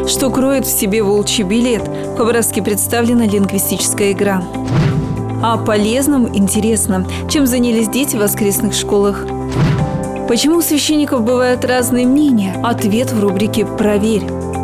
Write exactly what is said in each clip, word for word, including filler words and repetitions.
Что кроет в себе волчий билет? В Хабаровске представлена лингвистическая игра. О полезном, интересном. Чем занялись дети в воскресных школах? Почему у священников бывают разные мнения? Ответ в рубрике «Проверь».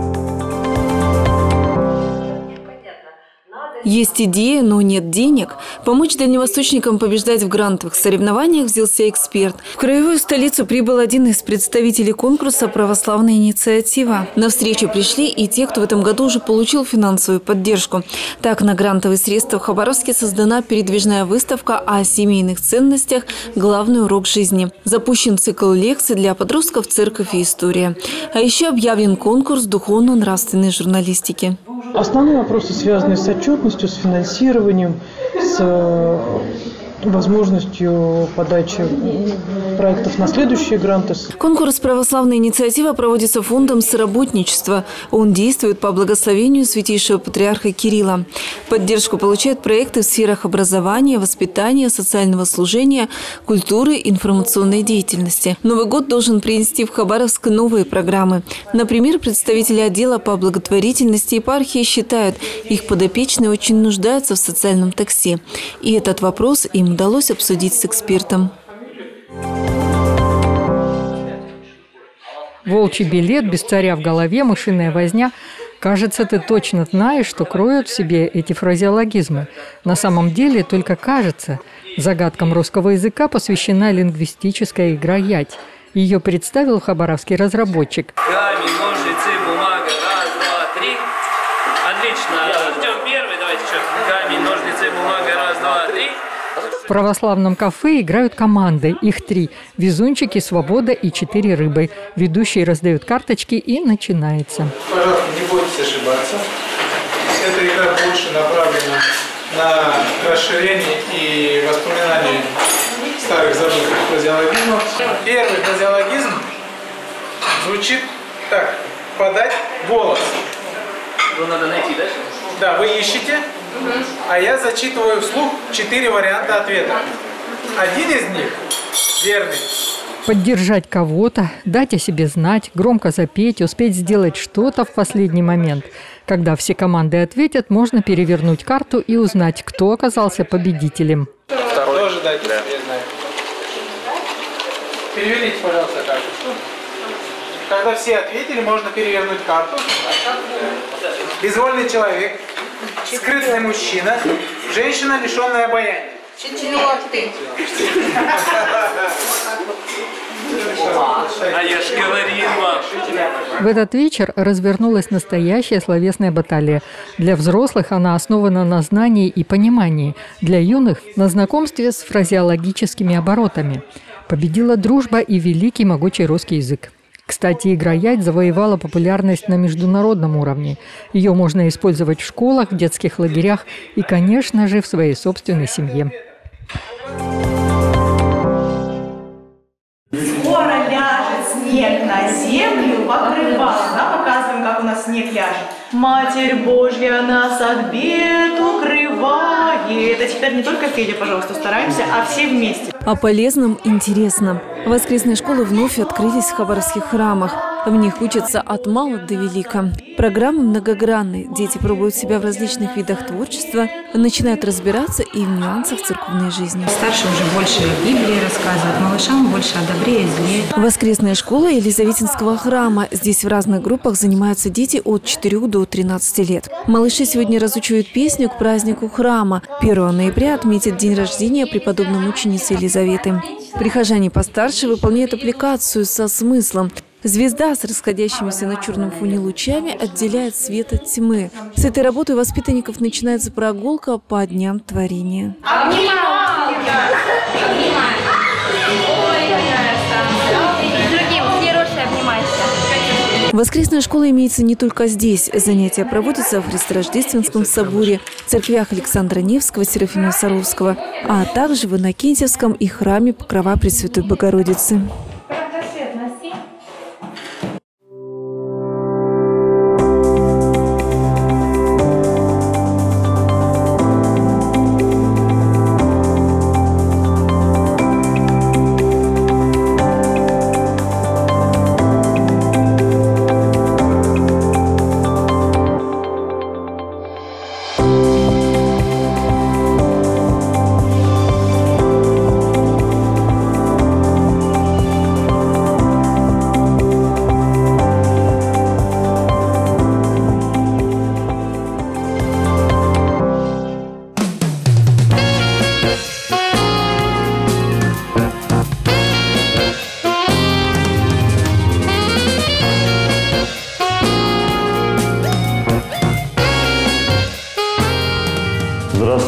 Есть идея, но нет денег. Помочь дальневосточникам побеждать в грантовых соревнованиях взялся эксперт. В краевую столицу прибыл один из представителей конкурса «Православная инициатива». На встречу пришли и те, кто в этом году уже получил финансовую поддержку. Так, на грантовые средства в Хабаровске создана передвижная выставка о семейных ценностях «Главный урок жизни». Запущен цикл лекций для подростков «Церковь и история». А еще объявлен конкурс духовно-нравственной журналистики. Основные вопросы связаны с отчетностью, с финансированием, с возможностью подачи проектов на следующие гранты. Конкурс «Православная инициатива» проводится фондом соработничества. Он действует по благословению святейшего патриарха Кирилла. Поддержку получают проекты в сферах образования, воспитания, социального служения, культуры, информационной деятельности. Новый год должен принести в Хабаровск новые программы. Например, представители отдела по благотворительности епархии считают, их подопечные очень нуждаются в социальном такси. И этот вопрос им удалось обсудить с экспертом. Волчий билет, без царя в голове, мышиная возня. Кажется, ты точно знаешь, что кроют в себе эти фразеологизмы. На самом деле только кажется. Загадкам русского языка посвящена лингвистическая игра «Ять». Ее представил хабаровский разработчик. Камень, ножницы, бумага. Раз, два, три. Отлично. Ждем первый. Давайте еще. Камень, ножницы, бумага. Раз, два, три. В православном кафе играют команды. Их три. Везунчики, свобода и четыре рыбы. Ведущие раздают карточки, и начинается. Пожалуйста, не бойтесь ошибаться. Эта игра больше направлена на расширение и воспоминание старых забытых фразеологизмов. Первый фразеологизм звучит так. Подать голос. Его надо найти, да? Да, вы ищете, а я зачитываю вслух четыре варианта ответа. Один из них верный. Поддержать кого-то, дать о себе знать, громко запеть, успеть сделать что-то в последний момент. Когда все команды ответят, можно перевернуть карту и узнать, кто оказался победителем. Второй. Тоже дайте да. себе знать. Переверните, пожалуйста, карту. Когда все ответили, можно перевернуть карту. Безвольный человек, скрытный мужчина, женщина, лишенная обаяния. Четвертый. А я ж говорил вам. В этот вечер развернулась настоящая словесная баталия. Для взрослых она основана на знании и понимании, для юных – на знакомстве с фразеологическими оборотами. Победила дружба и великий могучий русский язык. Кстати, игра «Ять» завоевала популярность на международном уровне. Ее можно использовать в школах, в детских лагерях и, конечно же, в своей собственной семье. Скоро ляжет снег на землю, покрывал. Да, показываем, как у нас снег ляжет. Матерь Божья нас от бед укрывает. А теперь не только Федя, пожалуйста, стараемся, а все вместе. О полезном, интересном. Воскресные школы вновь открылись в хабаровских храмах. В них учатся от мала до велика. Программы многогранны. Дети пробуют себя в различных видах творчества, начинают разбираться и в нюансах церковной жизни. Старшие уже больше Библии рассказывают, малышам больше о добре и зле. Воскресная школа Елизаветинского храма. Здесь в разных группах занимаются дети от четырёх до тринадцати лет. Малыши сегодня разучивают песню к празднику храма. первого ноября отметят день рождения преподобной мученицы Елизаветы. Прихожане постарше выполняют аппликацию со смыслом. Звезда с расходящимися на черном фоне лучами отделяет свет от тьмы. С этой работы у воспитанников начинается прогулка по дням творения. Воскресная школа имеется не только здесь. Занятия проводятся в Христорождественском соборе, церквях Александра Невского, Серафима Саровского, а также в Иннокентьевском и храме Покрова Пресвятой Богородицы.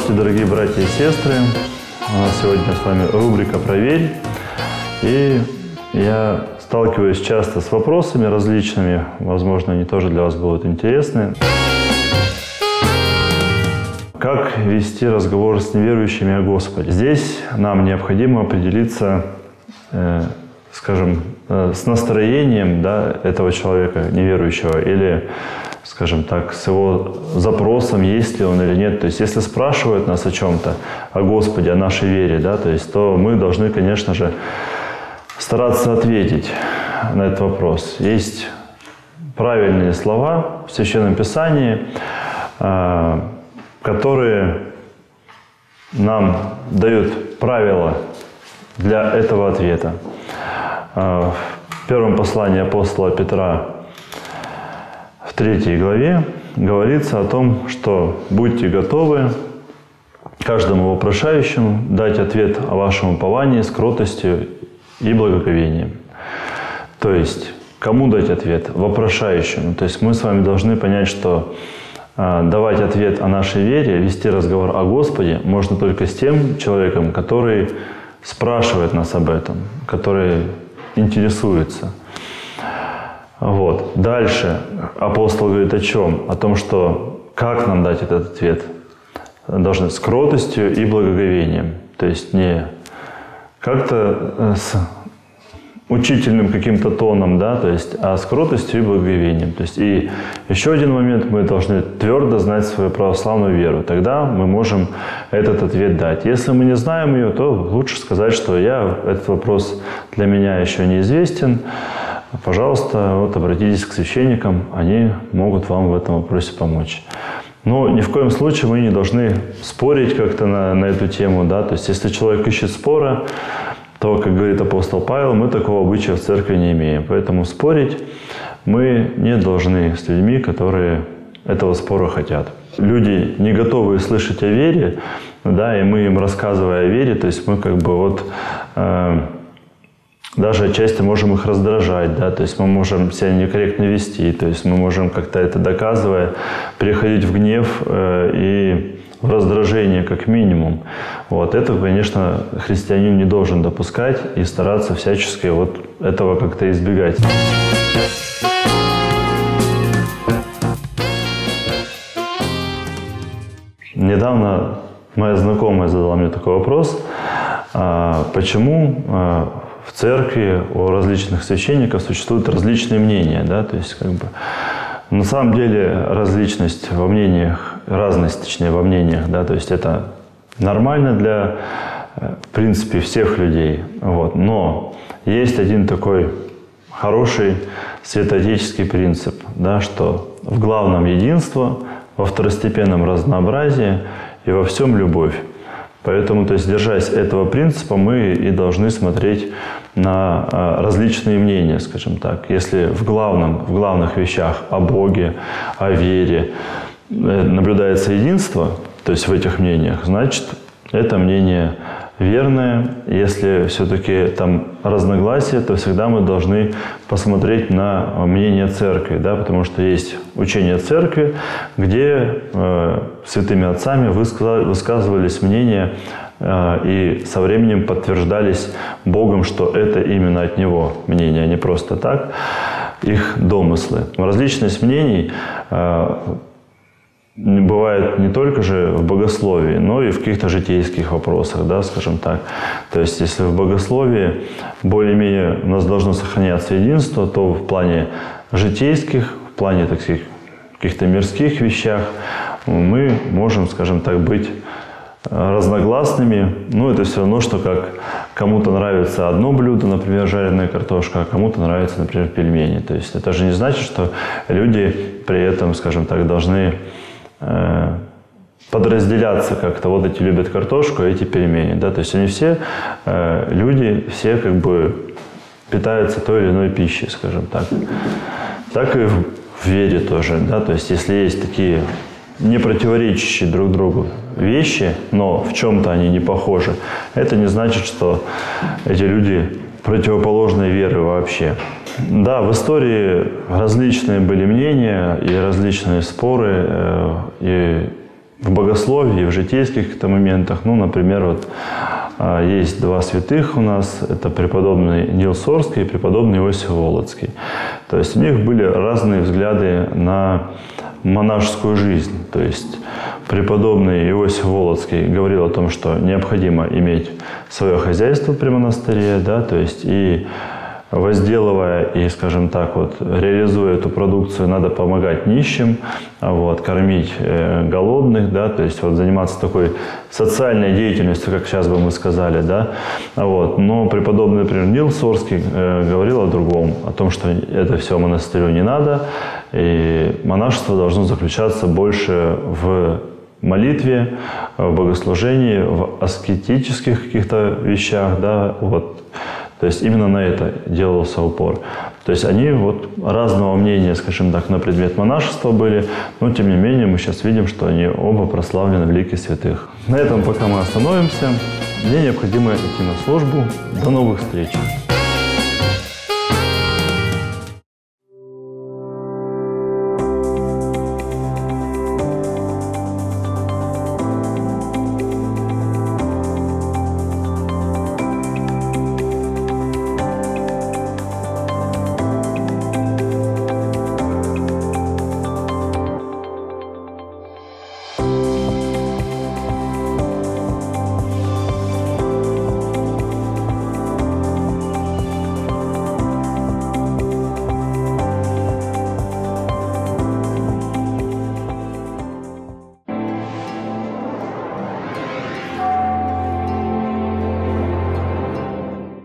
Здравствуйте, дорогие братья и сестры. У нас сегодня с вами рубрика «Проверь». И я сталкиваюсь часто с вопросами различными. Возможно, они тоже для вас будут интересны. Как вести разговор с неверующими о Господе? Здесь нам необходимо определиться, э, скажем, э, с настроением, да, этого человека неверующего или, скажем так, с его запросом, есть ли он или нет. То есть, если спрашивают нас о чем-то, о Господе, о нашей вере, да, то есть, то мы должны, конечно же, стараться ответить на этот вопрос. Есть правильные слова в Священном Писании, э, которые нам дают правила для этого ответа. В первом послании апостола Петра в третьей главе говорится о том, что будьте готовы каждому вопрошающему дать ответ о вашем уповании с кротостью и благоговением. То есть, кому дать ответ? Вопрошающему. То есть, мы с вами должны понять, что давать ответ о нашей вере, вести разговор о Господе можно только с тем человеком, который спрашивает нас об этом, который интересуется. Вот. Дальше апостол говорит о чем? О том, что как нам дать этот ответ? Должны с кротостью и благоговением. То есть не как-то с учительным каким-то тоном, да, то есть, а с кротостью и благоговением. То есть, и еще один момент, мы должны твердо знать свою православную веру. Тогда мы можем этот ответ дать. Если мы не знаем ее, то лучше сказать, что я, этот вопрос для меня еще неизвестен. Пожалуйста, вот обратитесь к священникам, они могут вам в этом вопросе помочь. Но ни в коем случае мы не должны спорить как-то на, на эту тему, да, то есть, если человек ищет спора, то, как говорит апостол Павел, мы такого обычая в церкви не имеем. Поэтому спорить мы не должны с людьми, которые этого спора хотят. Люди, не готовые слышать о вере, да, и мы им, рассказывая о вере, то есть мы как бы вот э, даже отчасти можем их раздражать, да, то есть мы можем себя некорректно вести, то есть мы можем как-то это доказывая, переходить в гнев э, и в раздражение как минимум. Вот. Это, конечно, христианин не должен допускать и стараться всячески вот этого как-то избегать. Недавно моя знакомая задала мне такой вопрос, почему в церкви у различных священников существуют различные мнения, да, то есть как бы на самом деле различность во мнениях, разность, точнее, во мнениях, да, то есть это нормально для, в принципе, всех людей. Вот. Но есть один такой хороший святоотеческий принцип, да, что в главном единство, во второстепенном разнообразии и во всем любовь. Поэтому, то есть, держась этого принципа, мы и должны смотреть на различные мнения, скажем так. Если в, главном, в главных вещах о Боге, о вере наблюдается единство, то есть в этих мнениях, значит, это мнение верное. Если все-таки там разногласия, то всегда мы должны посмотреть на мнение церкви, да, потому что есть учение церкви, где э, святыми отцами высказывались мнения э, и со временем подтверждались Богом, что это именно от Него мнение, а не просто так, их домыслы. Различность мнений э, бывает не только же в богословии, но и в каких-то житейских вопросах, да, скажем так. То есть, если в богословии более-менее у нас должно сохраняться единство, то в плане житейских, в плане, так сказать, каких-то мирских вещах мы можем, скажем так, быть разногласными. Но это все равно, что как кому-то нравится одно блюдо, например, жареная картошка, а кому-то нравится, например, пельмени. То есть, это же не значит, что люди при этом, скажем так, должны подразделяться как-то. Вот эти любят картошку, а эти пельмени. Да? То есть они все э, люди, все как бы питаются той или иной пищей, скажем так. Так и в, в вере тоже. Да? То есть если есть такие не противоречащие друг другу вещи, но в чем-то они не похожи, это не значит, что эти люди противоположной веры вообще. Да, в истории различные были мнения и различные споры, и в богословии, в житейских каких-то моментах. Ну, например, вот есть два святых у нас, это преподобный Нил Сорский и преподобный Иосиф Волоцкий. То есть у них были разные взгляды на монашескую жизнь. То есть преподобный Иосиф Волоцкий говорил о том, что необходимо иметь свое хозяйство при монастыре, да, то есть и возделывая и, скажем так, вот, реализуя эту продукцию, надо помогать нищим, вот, кормить э, голодных, да, то есть вот, заниматься такой социальной деятельностью, как сейчас бы мы сказали, да, вот. Но преподобный, например, Нил Сорский э, говорил о другом, о том, что это все монастырю не надо, и монашество должно заключаться больше в молитве, в богослужении, в аскетических каких-то вещах, да, вот. То есть именно на это делался упор. То есть они вот разного мнения, скажем так, на предмет монашества были, но тем не менее мы сейчас видим, что они оба прославлены в лике святых. На этом пока мы остановимся. Мне необходимо идти на службу. До новых встреч!